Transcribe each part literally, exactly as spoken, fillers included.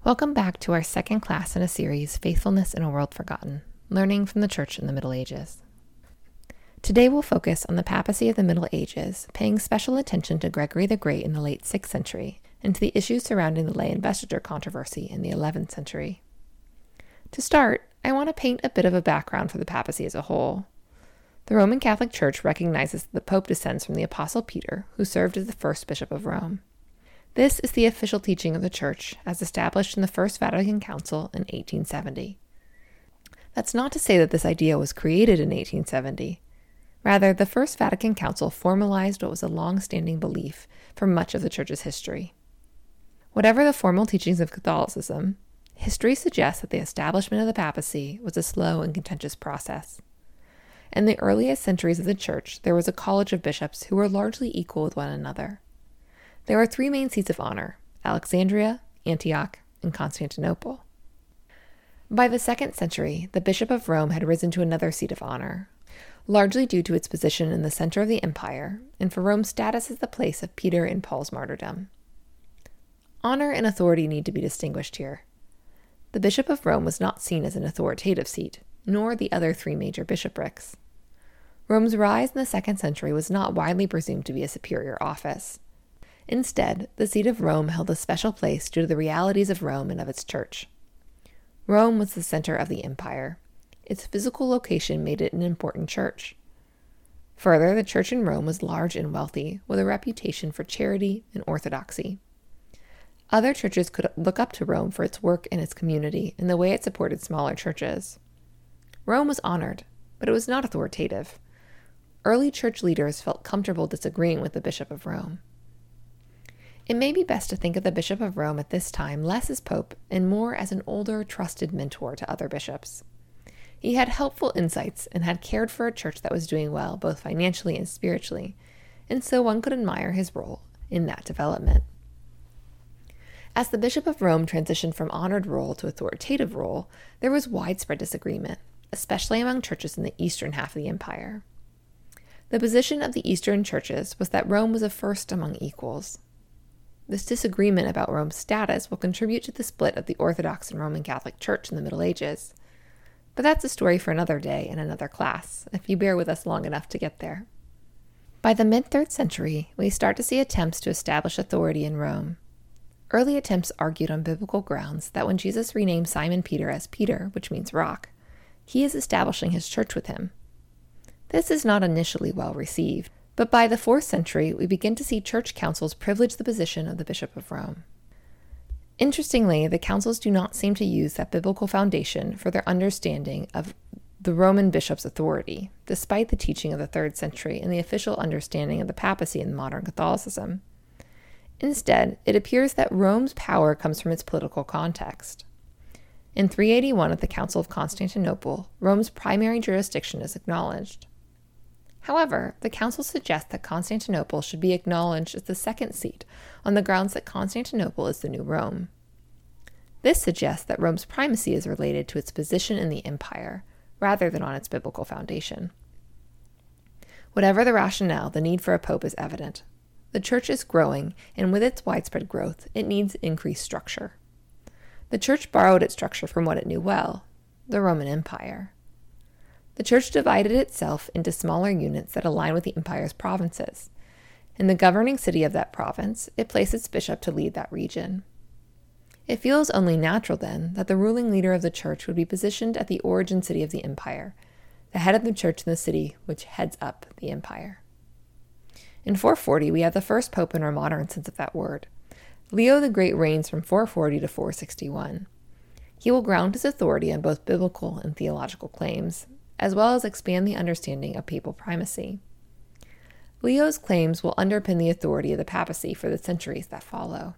Welcome back to our second class in a series, Faithfulness in a World Forgotten, Learning from the Church in the Middle Ages. Today we'll focus on the papacy of the Middle Ages, paying special attention to Gregory the Great in the late sixth century, and to the issues surrounding the lay investiture controversy in the eleventh century. To start, I want to paint a bit of a background for the papacy as a whole. The Roman Catholic Church recognizes that the Pope descends from the Apostle Peter, who served as the first Bishop of Rome. This is the official teaching of the Church, as established in the First Vatican Council in eighteen seventy. That's not to say that this idea was created in eighteen seventy. Rather, the First Vatican Council formalized what was a long-standing belief for much of the Church's history. Whatever the formal teachings of Catholicism, history suggests that the establishment of the papacy was a slow and contentious process. In the earliest centuries of the Church, there was a college of bishops who were largely equal with one another. There were three main seats of honor: Alexandria, Antioch, and Constantinople. By the second century, the Bishop of Rome had risen to another seat of honor, largely due to its position in the center of the empire, and for Rome's status as the place of Peter and Paul's martyrdom. Honor and authority need to be distinguished here. The Bishop of Rome was not seen as an authoritative seat, nor the other three major bishoprics. Rome's rise in the second century was not widely presumed to be a superior office. Instead, the seat of Rome held a special place due to the realities of Rome and of its church. Rome was the center of the empire. Its physical location made it an important church. Further, the church in Rome was large and wealthy, with a reputation for charity and orthodoxy. Other churches could look up to Rome for its work in its community and the way it supported smaller churches. Rome was honored, but it was not authoritative. Early church leaders felt comfortable disagreeing with the Bishop of Rome. It may be best to think of the Bishop of Rome at this time less as Pope and more as an older, trusted mentor to other bishops. He had helpful insights and had cared for a church that was doing well, both financially and spiritually, and so one could admire his role in that development. As the Bishop of Rome transitioned from honored role to authoritative role, there was widespread disagreement, especially among churches in the eastern half of the empire. The position of the eastern churches was that Rome was a first among equals. This disagreement about Rome's status will contribute to the split of the Orthodox and Roman Catholic Church in the Middle Ages. But that's a story for another day and another class, if you bear with us long enough to get there. By the mid-third century, we start to see attempts to establish authority in Rome. Early attempts argued on biblical grounds that when Jesus renamed Simon Peter as Peter, which means rock, he is establishing his church with him. This is not initially well received. But by the fourth century, we begin to see church councils privilege the position of the Bishop of Rome. Interestingly, the councils do not seem to use that biblical foundation for their understanding of the Roman bishop's authority, despite the teaching of the third century and the official understanding of the papacy in modern Catholicism. Instead, it appears that Rome's power comes from its political context. In three eighty-one at the Council of Constantinople, Rome's primary jurisdiction is acknowledged. However, the council suggests that Constantinople should be acknowledged as the second seat on the grounds that Constantinople is the new Rome. This suggests that Rome's primacy is related to its position in the empire, rather than on its biblical foundation. Whatever the rationale, the need for a pope is evident. The church is growing, and with its widespread growth, it needs increased structure. The church borrowed its structure from what it knew well, the Roman Empire. The church divided itself into smaller units that align with the empire's provinces. In the governing city of that province, it placed its bishop to lead that region. It feels only natural, then, that the ruling leader of the church would be positioned at the origin city of the empire, the head of the church in the city which heads up the empire. In four forty, we have the first pope in our modern sense of that word. Leo the Great reigns from four forty to four sixty-one. He will ground his authority on both biblical and theological claims, as well as expand the understanding of papal primacy. Leo's claims will underpin the authority of the papacy for the centuries that follow.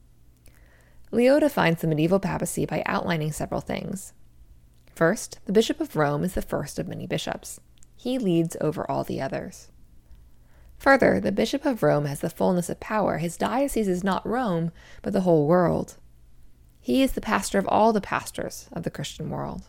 Leo defines the medieval papacy by outlining several things. First, the Bishop of Rome is the first of many bishops. He leads over all the others. Further, the Bishop of Rome has the fullness of power. His diocese is not Rome, but the whole world. He is the pastor of all the pastors of the Christian world.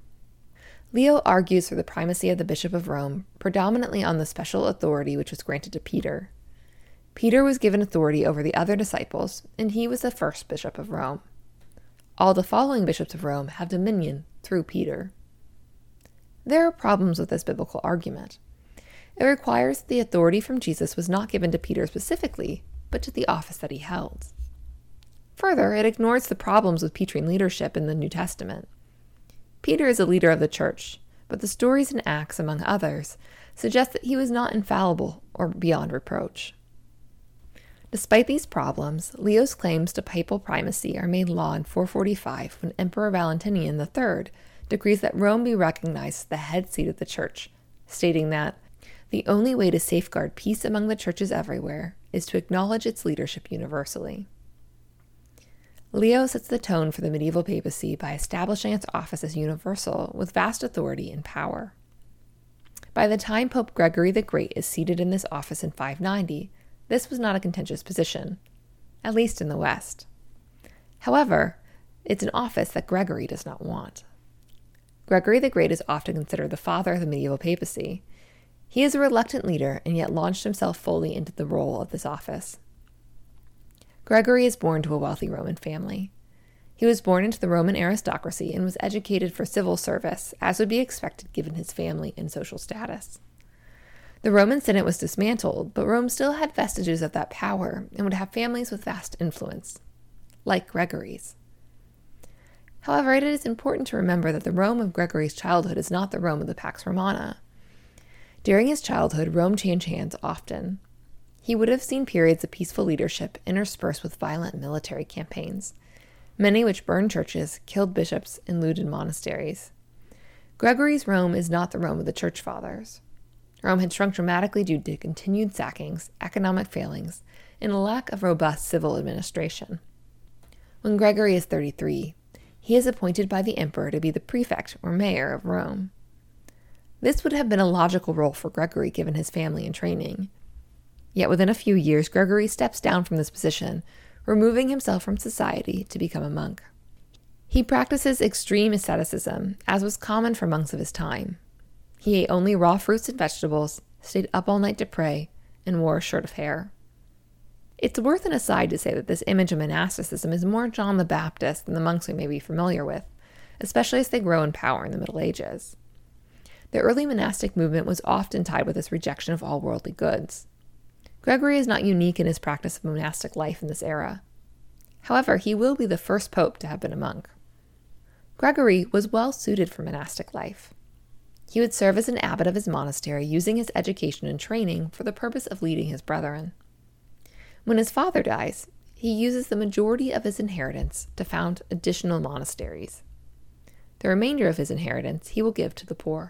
Leo argues for the primacy of the Bishop of Rome, predominantly on the special authority which was granted to Peter. Peter was given authority over the other disciples, and he was the first Bishop of Rome. all the following bishops of Rome have dominion through Peter. There are problems with this biblical argument. It requires that the authority from Jesus was not given to Peter specifically, but to the office that he held. Further, it ignores the problems with Petrine leadership in the New Testament. Peter is a leader of the church, but the stories and Acts, among others, suggest that he was not infallible or beyond reproach. Despite these problems, Leo's claims to papal primacy are made law in four forty-five when Emperor Valentinian the Third decrees that Rome be recognized as the head seat of the church, stating that the only way to safeguard peace among the churches everywhere is to acknowledge its leadership universally. Leo sets the tone for the medieval papacy by establishing its office as universal with vast authority and power. By the time Pope Gregory the Great is seated in this office in five ninety, this was not a contentious position, at least in the West. However, it's an office that Gregory does not want. Gregory the Great is often considered the father of the medieval papacy. He is a reluctant leader and yet launched himself fully into the role of this office. Gregory is born to a wealthy Roman family. He was born into the Roman aristocracy and was educated for civil service, as would be expected given his family and social status. The Roman Senate was dismantled, but Rome still had vestiges of that power and would have families with vast influence, like Gregory's. However, it is important to remember that the Rome of Gregory's childhood is not the Rome of the Pax Romana. During his childhood, Rome changed hands often. He would have seen periods of peaceful leadership interspersed with violent military campaigns, many which burned churches, killed bishops, and looted monasteries. Gregory's Rome is not the Rome of the Church Fathers. Rome had shrunk dramatically due to continued sackings, economic failings, and a lack of robust civil administration. When Gregory is thirty-three, he is appointed by the emperor to be the prefect or mayor of Rome. This would have been a logical role for Gregory given his family and training. Yet within a few years, Gregory steps down from this position, removing himself from society to become a monk. He practices extreme asceticism, as was common for monks of his time. He ate only raw fruits and vegetables, stayed up all night to pray, and wore a shirt of hair. It's worth an aside to say that this image of monasticism is more John the Baptist than the monks we may be familiar with, especially as they grow in power in the Middle Ages. The early monastic movement was often tied with this rejection of all worldly goods. Gregory is not unique in his practice of monastic life in this era. However, he will be the first pope to have been a monk. Gregory was well suited for monastic life. He would serve as an abbot of his monastery, using his education and training for the purpose of leading his brethren. When his father dies, he uses the majority of his inheritance to found additional monasteries. The remainder of his inheritance he will give to the poor.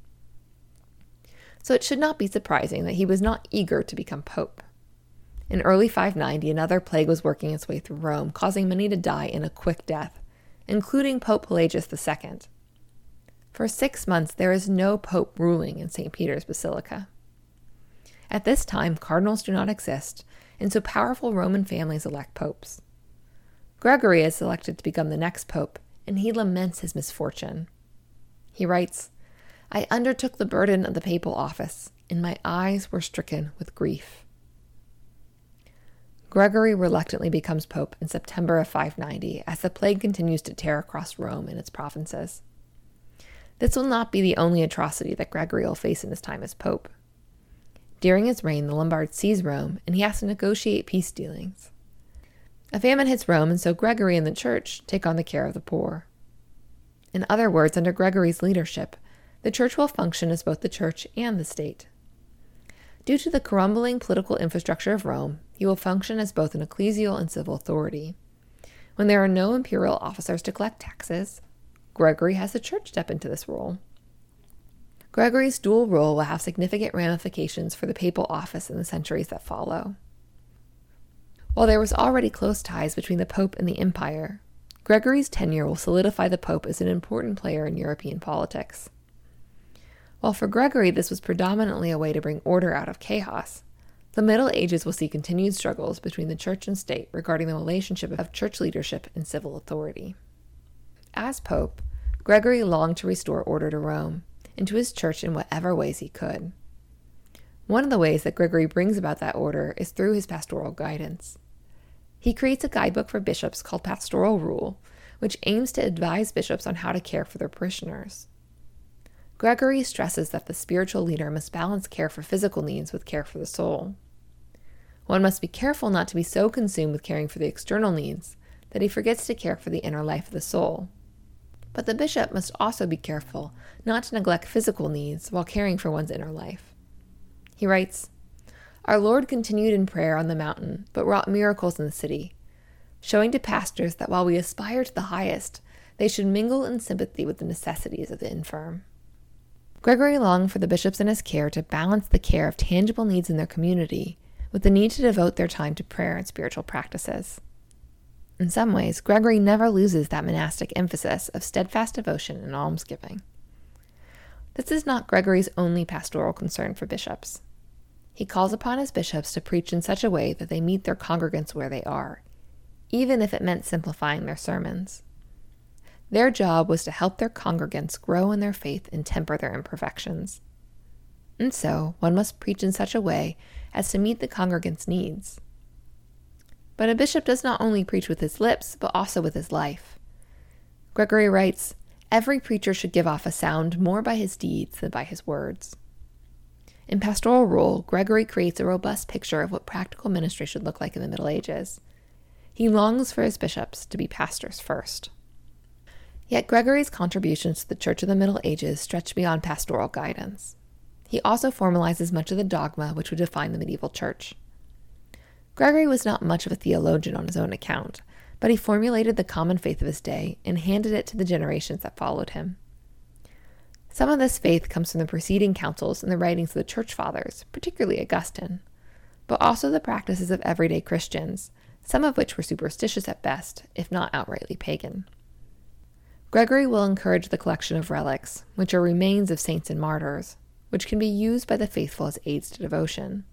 So it should not be surprising that he was not eager to become pope. In early five ninety, another plague was working its way through Rome, causing many to die in a quick death, including Pope Pelagius the Second. For six months, there is no pope ruling in Saint Peter's Basilica. At this time, cardinals do not exist, and so powerful Roman families elect popes. Gregory is selected to become the next pope, and he laments his misfortune. He writes, "I undertook the burden of the papal office, and my eyes were stricken with grief." Gregory reluctantly becomes pope in September of five ninety as the plague continues to tear across Rome and its provinces. This will not be the only atrocity that Gregory will face in his time as pope. During his reign, the Lombards seize Rome, and he has to negotiate peace dealings. A famine hits Rome, and so Gregory and the church take on the care of the poor. In other words, under Gregory's leadership, the church will function as both the church and the state. Due to the crumbling political infrastructure of Rome, he will function as both an ecclesial and civil authority. When there are no imperial officers to collect taxes, Gregory has the church step into this role. Gregory's dual role will have significant ramifications for the papal office in the centuries that follow. While there was already close ties between the pope and the empire, Gregory's tenure will solidify the pope as an important player in European politics. While for Gregory this was predominantly a way to bring order out of chaos, the Middle Ages will see continued struggles between the church and state regarding the relationship of church leadership and civil authority. As pope, Gregory longed to restore order to Rome and to his church in whatever ways he could. One of the ways that Gregory brings about that order is through his pastoral guidance. He creates a guidebook for bishops called Pastoral Rule, which aims to advise bishops on how to care for their parishioners. Gregory stresses that the spiritual leader must balance care for physical needs with care for the soul. One must be careful not to be so consumed with caring for the external needs that he forgets to care for the inner life of the soul. But the bishop must also be careful not to neglect physical needs while caring for one's inner life. He writes, "Our Lord continued in prayer on the mountain, but wrought miracles in the city, showing to pastors that while we aspire to the highest, they should mingle in sympathy with the necessities of the infirm." Gregory longed for the bishops in his care to balance the care of tangible needs in their community with the need to devote their time to prayer and spiritual practices. In some ways, Gregory never loses that monastic emphasis of steadfast devotion and almsgiving. This is not Gregory's only pastoral concern for bishops. He calls upon his bishops to preach in such a way that they meet their congregants where they are, even if it meant simplifying their sermons. Their job was to help their congregants grow in their faith and temper their imperfections. And so, one must preach in such a way as to meet the congregants' needs. But a bishop does not only preach with his lips, but also with his life. Gregory writes, "Every preacher should give off a sound more by his deeds than by his words." In Pastoral Rule, Gregory creates a robust picture of what practical ministry should look like in the Middle Ages. He longs for his bishops to be pastors first. Yet Gregory's contributions to the Church of the Middle Ages stretch beyond pastoral guidance. He also formalizes much of the dogma which would define the medieval church. Gregory was not much of a theologian on his own account, but he formulated the common faith of his day and handed it to the generations that followed him. Some of this faith comes from the preceding councils and the writings of the Church Fathers, particularly Augustine, but also the practices of everyday Christians, some of which were superstitious at best, if not outrightly pagan. Gregory will encourage the collection of relics, which are remains of saints and martyrs, which can be used by the faithful as aids to devotion.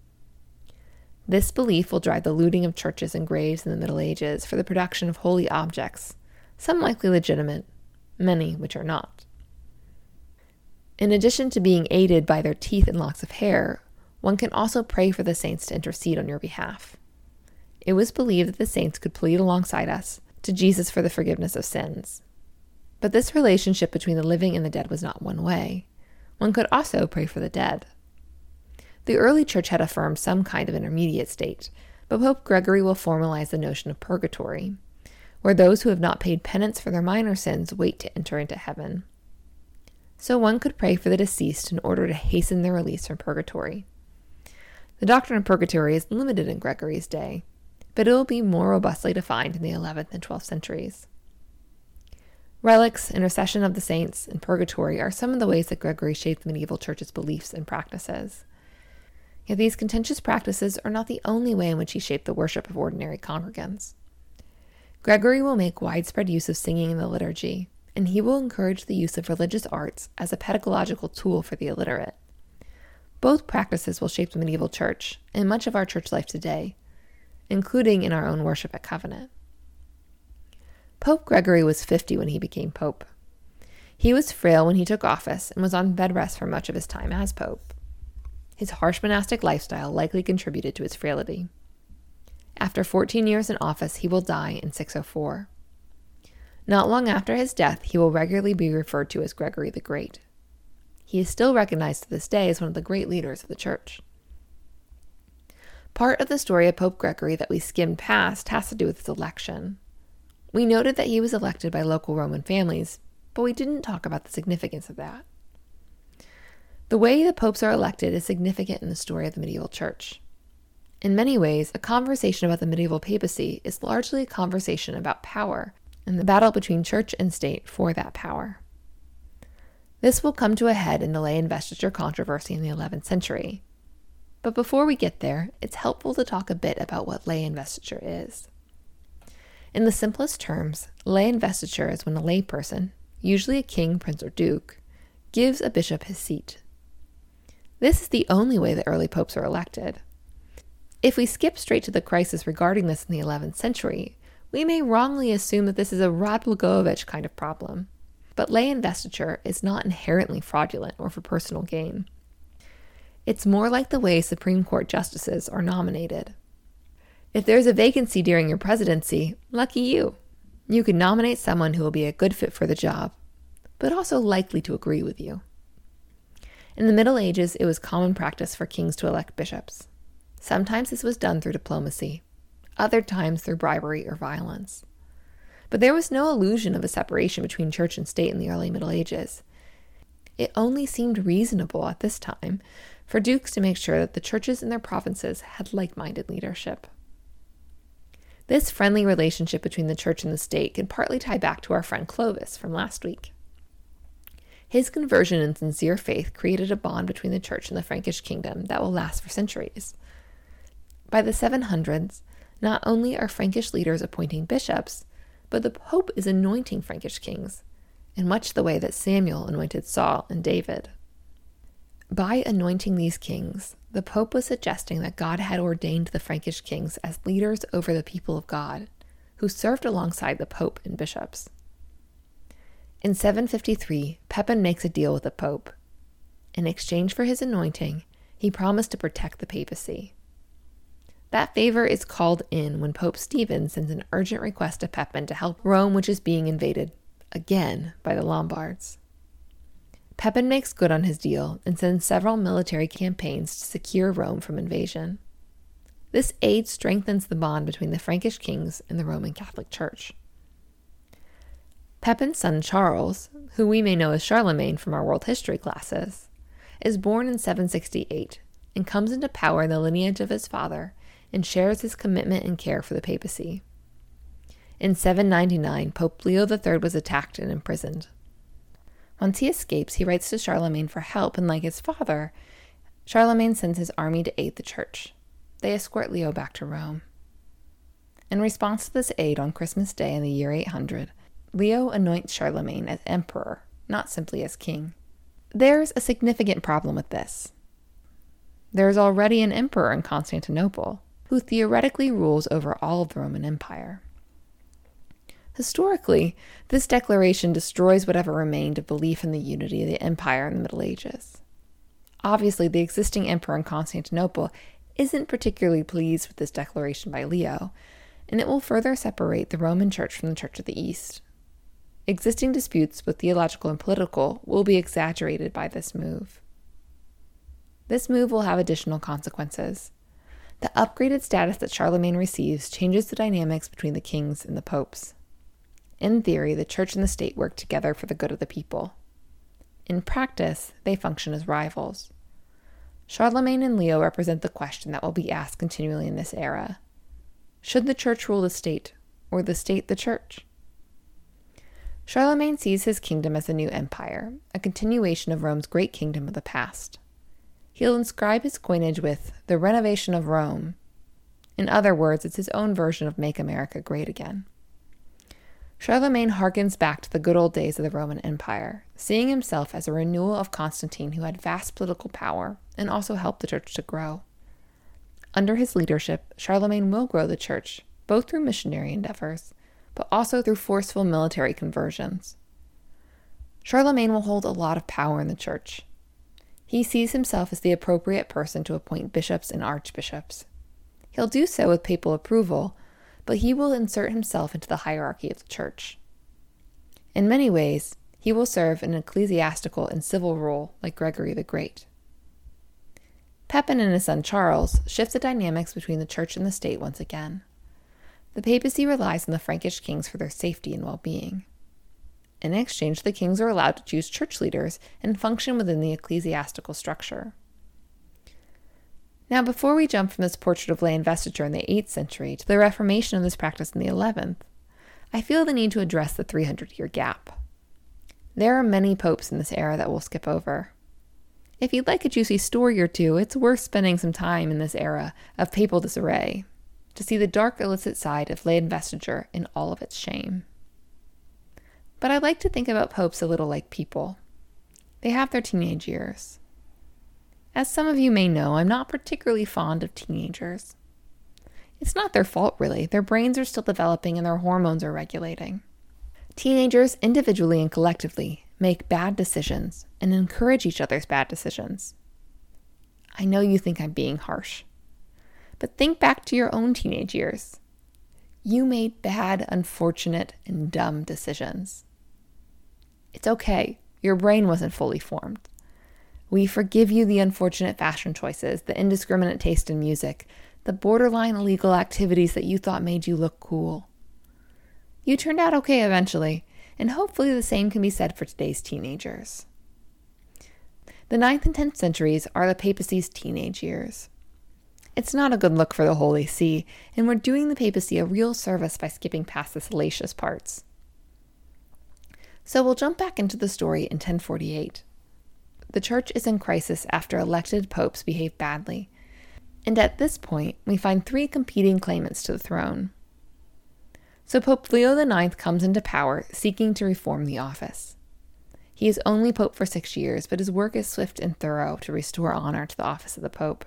This belief will drive the looting of churches and graves in the Middle Ages for the production of holy objects, some likely legitimate, many which are not. In addition to being aided by their teeth and locks of hair, one can also pray for the saints to intercede on your behalf. It was believed that the saints could plead alongside us to Jesus for the forgiveness of sins. But this relationship between the living and the dead was not one way. One could also pray for the dead. The early church had affirmed some kind of intermediate state, but Pope Gregory will formalize the notion of purgatory, where those who have not paid penance for their minor sins wait to enter into heaven. So one could pray for the deceased in order to hasten their release from purgatory. The doctrine of purgatory is limited in Gregory's day, but it will be more robustly defined in the eleventh and twelfth centuries. Relics, intercession of the saints, and purgatory are some of the ways that Gregory shaped the medieval church's beliefs and practices. Yet these contentious practices are not the only way in which he shaped the worship of ordinary congregants. Gregory will make widespread use of singing in the liturgy, and he will encourage the use of religious arts as a pedagogical tool for the illiterate. Both practices will shape the medieval church and much of our church life today, including in our own worship at Covenant. Pope Gregory was fifty when he became pope. He was frail when he took office and was on bed rest for much of his time as pope. His harsh monastic lifestyle likely contributed to his frailty. After fourteen years in office, he will die in six oh four. Not long after his death, he will regularly be referred to as Gregory the Great. He is still recognized to this day as one of the great leaders of the church. Part of the story of Pope Gregory that we skimmed past has to do with his election. We noted that he was elected by local Roman families, but we didn't talk about the significance of that. The way that popes are elected is significant in the story of the medieval church. In many ways, a conversation about the medieval papacy is largely a conversation about power and the battle between church and state for that power. This will come to a head in the lay investiture controversy in the eleventh century. But before we get there, it's helpful to talk a bit about what lay investiture is. In the simplest terms, lay investiture is when a lay person, usually a king, prince, or duke, gives a bishop his seat. This is the only way that early popes are elected. If we skip straight to the crisis regarding this in the eleventh century, we may wrongly assume that this is a Rod Blagojevich kind of problem. But lay investiture is not inherently fraudulent or for personal gain. It's more like the way Supreme Court justices are nominated. If there's a vacancy during your presidency, lucky you. You can nominate someone who will be a good fit for the job, but also likely to agree with you. In the Middle Ages, it was common practice for kings to elect bishops. Sometimes this was done through diplomacy, other times through bribery or violence. But there was no illusion of a separation between church and state in the early Middle Ages. It only seemed reasonable at this time for dukes to make sure that the churches in their provinces had like-minded leadership. This friendly relationship between the church and the state can partly tie back to our friend Clovis from last week. His conversion and sincere faith created a bond between the church and the Frankish kingdom that will last for centuries. By the seven hundreds, not only are Frankish leaders appointing bishops, but the Pope is anointing Frankish kings, in much the way that Samuel anointed Saul and David. By anointing these kings, the Pope was suggesting that God had ordained the Frankish kings as leaders over the people of God, who served alongside the Pope and bishops. In seven fifty-three, Pepin makes a deal with the Pope. In exchange for his anointing, he promised to protect the papacy. That favor is called in when Pope Stephen sends an urgent request to Pepin to help Rome, which is being invaded, again, by the Lombards. Pepin makes good on his deal and sends several military campaigns to secure Rome from invasion. This aid strengthens the bond between the Frankish kings and the Roman Catholic Church. Pepin's son Charles, who we may know as Charlemagne from our world history classes, is born in seven sixty-eight and comes into power in the lineage of his father and shares his commitment and care for the papacy. In seven ninety-nine, Pope Leo the Third was attacked and imprisoned. Once he escapes, he writes to Charlemagne for help, and like his father, Charlemagne sends his army to aid the church. They escort Leo back to Rome. In response to this aid on Christmas Day in the year eight hundred, Leo anoints Charlemagne as emperor, not simply as king. There's a significant problem with this. There is already an emperor in Constantinople, who theoretically rules over all of the Roman Empire. Historically, this declaration destroys whatever remained of belief in the unity of the empire in the Middle Ages. Obviously, the existing emperor in Constantinople isn't particularly pleased with this declaration by Leo, and it will further separate the Roman Church from the Church of the East. Existing disputes, both theological and political, will be exaggerated by this move. This move will have additional consequences. The upgraded status that Charlemagne receives changes the dynamics between the kings and the popes. In theory, the church and the state work together for the good of the people. In practice, they function as rivals. Charlemagne and Leo represent the question that will be asked continually in this era. Should the church rule the state, or the state the church? Charlemagne sees his kingdom as a new empire, a continuation of Rome's great kingdom of the past. He'll inscribe his coinage with the renovation of Rome. In other words, it's his own version of Make America Great Again. Charlemagne harkens back to the good old days of the Roman Empire, seeing himself as a renewal of Constantine who had vast political power and also helped the church to grow. Under his leadership, Charlemagne will grow the church, both through missionary endeavors, but also through forceful military conversions. Charlemagne will hold a lot of power in the church. He sees himself as the appropriate person to appoint bishops and archbishops. He'll do so with papal approval, but he will insert himself into the hierarchy of the church. In many ways, he will serve an ecclesiastical and civil role like Gregory the Great. Pepin and his son Charles shift the dynamics between the church and the state once again. The papacy relies on the Frankish kings for their safety and well-being. In exchange, the kings are allowed to choose church leaders and function within the ecclesiastical structure. Now, before we jump from this portrait of lay investiture in the eighth century to the reformation of this practice in the eleventh, I feel the need to address the three hundred year gap. There are many popes in this era that we'll skip over. If you'd like a juicy story or two, it's worth spending some time in this era of papal disarray to see the dark, illicit side of lay investiture in all of its shame. But I like to think about popes a little like people. They have their teenage years. As some of you may know, I'm not particularly fond of teenagers. It's not their fault, really. Their brains are still developing and their hormones are regulating. Teenagers, individually and collectively, make bad decisions and encourage each other's bad decisions. I know you think I'm being harsh, but think back to your own teenage years. You made bad, unfortunate, and dumb decisions. It's okay. Your brain wasn't fully formed. We forgive you the unfortunate fashion choices, the indiscriminate taste in music, the borderline illegal activities that you thought made you look cool. You turned out okay eventually, and hopefully the same can be said for today's teenagers. The ninth and tenth centuries are the papacy's teenage years. It's not a good look for the Holy See, and we're doing the papacy a real service by skipping past the salacious parts. So we'll jump back into the story in ten forty-eight. The church is in crisis after elected popes behave badly, and at this point we find three competing claimants to the throne. So Pope Leo the ninth comes into power, seeking to reform the office. He is only pope for six years, but his work is swift and thorough to restore honor to the office of the pope.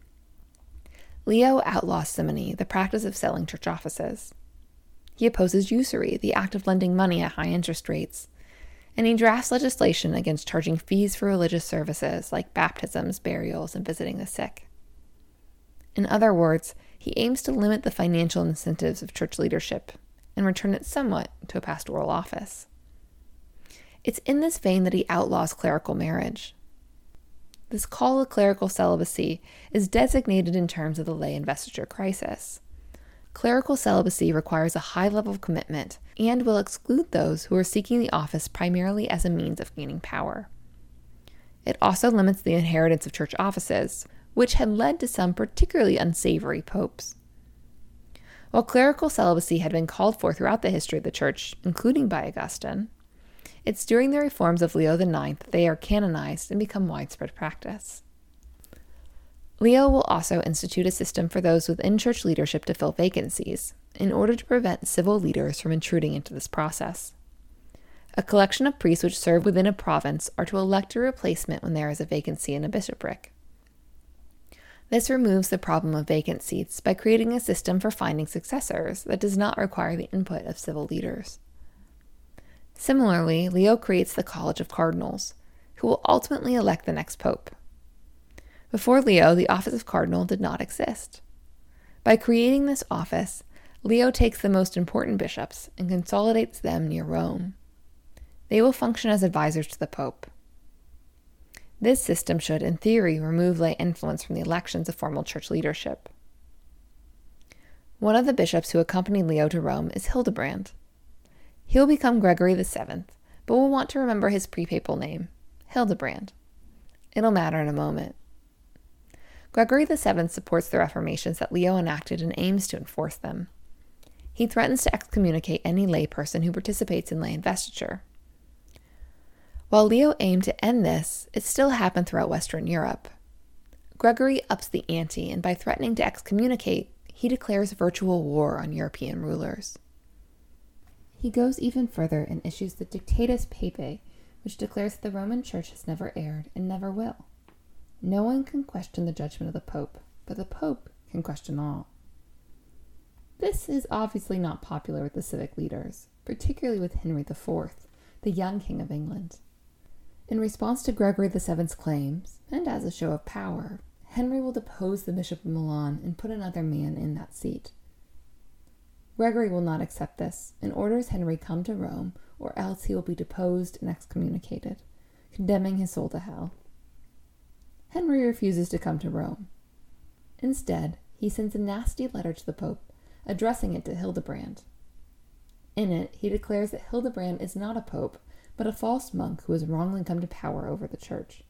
Leo outlaws simony, the practice of selling church offices. He opposes usury, the act of lending money at high interest rates, and he drafts legislation against charging fees for religious services like baptisms, burials, and visiting the sick. In other words, he aims to limit the financial incentives of church leadership and return it somewhat to a pastoral office. It's in this vein that he outlaws clerical marriage. This call to clerical celibacy is designated in terms of the lay investiture crisis. Clerical celibacy requires a high level of commitment and will exclude those who are seeking the office primarily as a means of gaining power. It also limits the inheritance of church offices, which had led to some particularly unsavory popes. While clerical celibacy had been called for throughout the history of the church, including by Augustine, it's during the reforms of Leo the ninth that they are canonized and become widespread practice. Leo will also institute a system for those within church leadership to fill vacancies, in order to prevent civil leaders from intruding into this process. A collection of priests which serve within a province are to elect a replacement when there is a vacancy in a bishopric. This removes the problem of vacant seats by creating a system for finding successors that does not require the input of civil leaders. Similarly, Leo creates the College of Cardinals, who will ultimately elect the next pope. Before Leo, the office of cardinal did not exist. By creating this office, Leo takes the most important bishops and consolidates them near Rome. They will function as advisors to the pope. This system should, in theory, remove lay influence from the elections of formal church leadership. One of the bishops who accompanied Leo to Rome is Hildebrand. He'll become Gregory the seventh, but we'll want to remember his pre-papal name, Hildebrand. It'll matter in a moment. Gregory the seventh supports the reformations that Leo enacted and aims to enforce them. He threatens to excommunicate any layperson who participates in lay investiture. While Leo aimed to end this, it still happened throughout Western Europe. Gregory ups the ante, and by threatening to excommunicate, he declares virtual war on European rulers. He goes even further and issues the Dictatus Papae, which declares that the Roman Church has never erred and never will. No one can question the judgment of the Pope, but the Pope can question all. This is obviously not popular with the civic leaders, particularly with Henry the fourth, the young King of England. In response to Gregory the seventh's claims, and as a show of power, Henry will depose the Bishop of Milan and put another man in that seat. Gregory will not accept this and orders Henry come to Rome, or else he will be deposed and excommunicated, condemning his soul to hell. Henry refuses to come to Rome. Instead, he sends a nasty letter to the Pope, addressing it to Hildebrand. In it, he declares that Hildebrand is not a pope, but a false monk who has wrongly come to power over the church.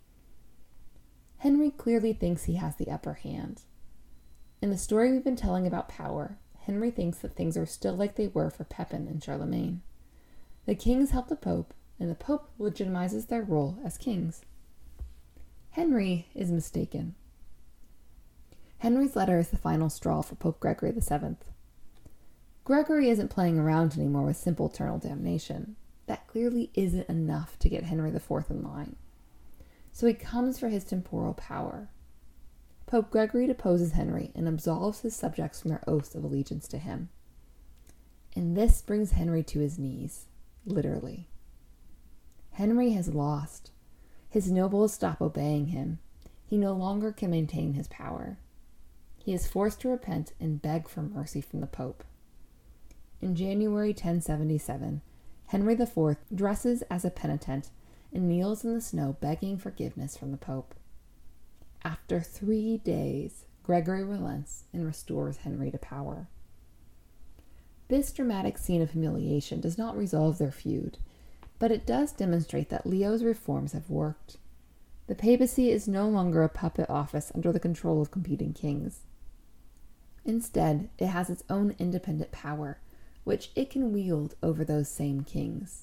Henry clearly thinks he has the upper hand. In the story we've been telling about power, Henry thinks that things are still like they were for Pepin and Charlemagne. The kings help the Pope, and the Pope legitimizes their role as kings. Henry is mistaken. Henry's letter is the final straw for Pope Gregory the seventh. Gregory isn't playing around anymore with simple eternal damnation. That clearly isn't enough to get Henry the fourth in line. So he comes for his temporal power. Pope Gregory deposes Henry and absolves his subjects from their oaths of allegiance to him. And this brings Henry to his knees, literally. Henry has lost. His nobles stop obeying him. He no longer can maintain his power. He is forced to repent and beg for mercy from the Pope. in January ten seventy-seven, Henry the Fourth dresses as a penitent and kneels in the snow begging forgiveness from the Pope. After three days, Gregory relents and restores Henry to power. This dramatic scene of humiliation does not resolve their feud, but it does demonstrate that Leo's reforms have worked. The papacy is no longer a puppet office under the control of competing kings. Instead, it has its own independent power, which it can wield over those same kings.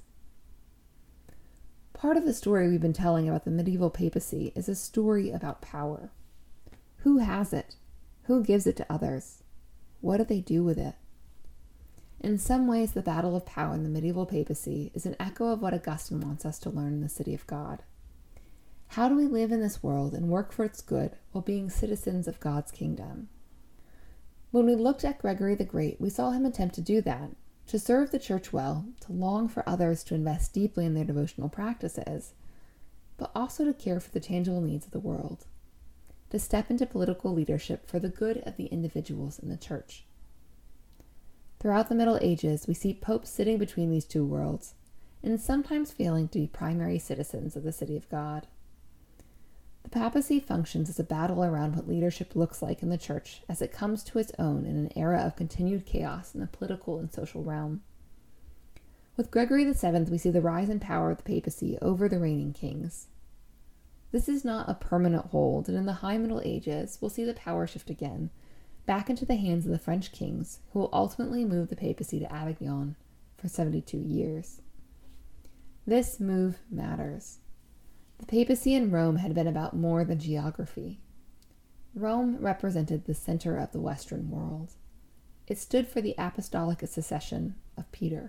Part of the story we've been telling about the medieval papacy is a story about power. Who has it? Who gives it to others? What do they do with it? In some ways, the battle of power in the medieval papacy is an echo of what Augustine wants us to learn in the City of God. How do we live in this world and work for its good while being citizens of God's kingdom? When we looked at Gregory the Great, we saw him attempt to do that, to serve the church well, to long for others to invest deeply in their devotional practices, but also to care for the tangible needs of the world, to step into political leadership for the good of the individuals in the church. Throughout the Middle Ages, we see popes sitting between these two worlds, and sometimes failing to be primary citizens of the City of God. The papacy functions as a battle around what leadership looks like in the church as it comes to its own in an era of continued chaos in the political and social realm. With Gregory the Seventh, we see the rise in power of the papacy over the reigning kings. This is not a permanent hold, and in the High Middle Ages, we'll see the power shift again, back into the hands of the French kings, who will ultimately move the papacy to Avignon for seventy-two years. This move matters. The papacy in Rome had been about more than geography. Rome represented the center of the Western world. It stood for the apostolic succession of Peter.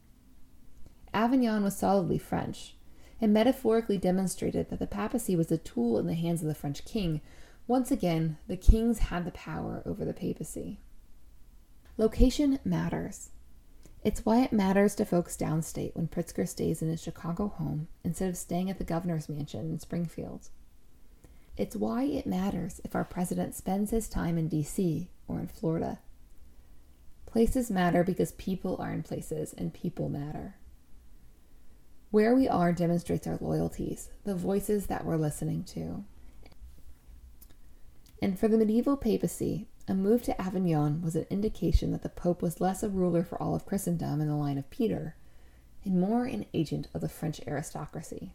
Avignon was solidly French, and metaphorically demonstrated that the papacy was a tool in the hands of the French king. Once again, the kings had the power over the papacy. Location matters. It's why it matters to folks downstate when Pritzker stays in his Chicago home instead of staying at the governor's mansion in Springfield. It's why it matters if our president spends his time in D C or in Florida. Places matter because people are in places, and people matter. Where we are demonstrates our loyalties, the voices that we're listening to. And for the medieval papacy, a move to Avignon was an indication that the Pope was less a ruler for all of Christendom in the line of Peter, and more an agent of the French aristocracy.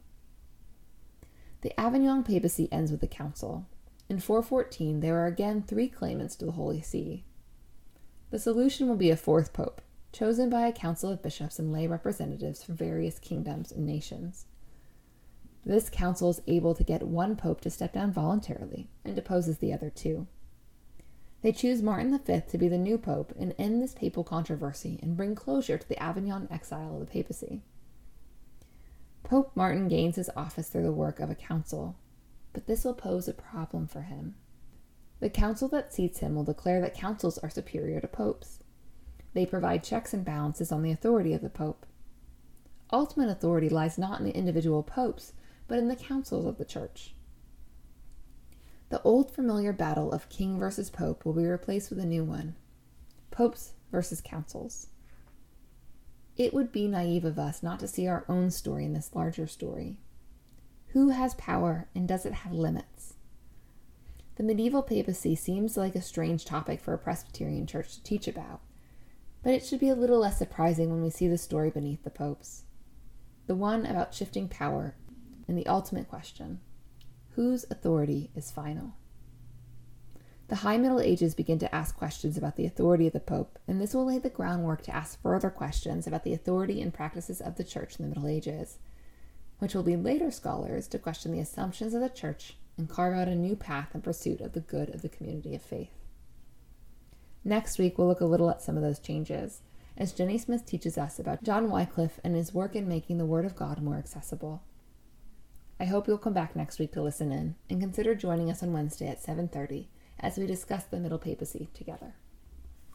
The Avignon papacy ends with a council. In four fourteen, there are again three claimants to the Holy See. The solution will be a fourth pope, chosen by a council of bishops and lay representatives from various kingdoms and nations. This council is able to get one pope to step down voluntarily and deposes the other two. They choose Martin the Fifth to be the new pope and end this papal controversy and bring closure to the Avignon exile of the papacy. Pope Martin gains his office through the work of a council, but this will pose a problem for him. The council that seats him will declare that councils are superior to popes. They provide checks and balances on the authority of the pope. Ultimate authority lies not in the individual popes, but in the councils of the church. The old familiar battle of king versus pope will be replaced with a new one: popes versus councils. It would be naive of us not to see our own story in this larger story. Who has power, and does it have limits? The medieval papacy seems like a strange topic for a Presbyterian church to teach about, but it should be a little less surprising when we see the story beneath the popes. The one about shifting power, and the ultimate question: whose authority is final? The High Middle Ages begin to ask questions about the authority of the Pope, and this will lay the groundwork to ask further questions about the authority and practices of the Church in the Middle Ages, which will lead later scholars to question the assumptions of the Church and carve out a new path in pursuit of the good of the community of faith. Next week, we'll look a little at some of those changes, as Jenny Smith teaches us about John Wycliffe and his work in making the Word of God more accessible. I hope you'll come back next week to listen in, and consider joining us on Wednesday at seven thirty as we discuss the Middle Papacy together.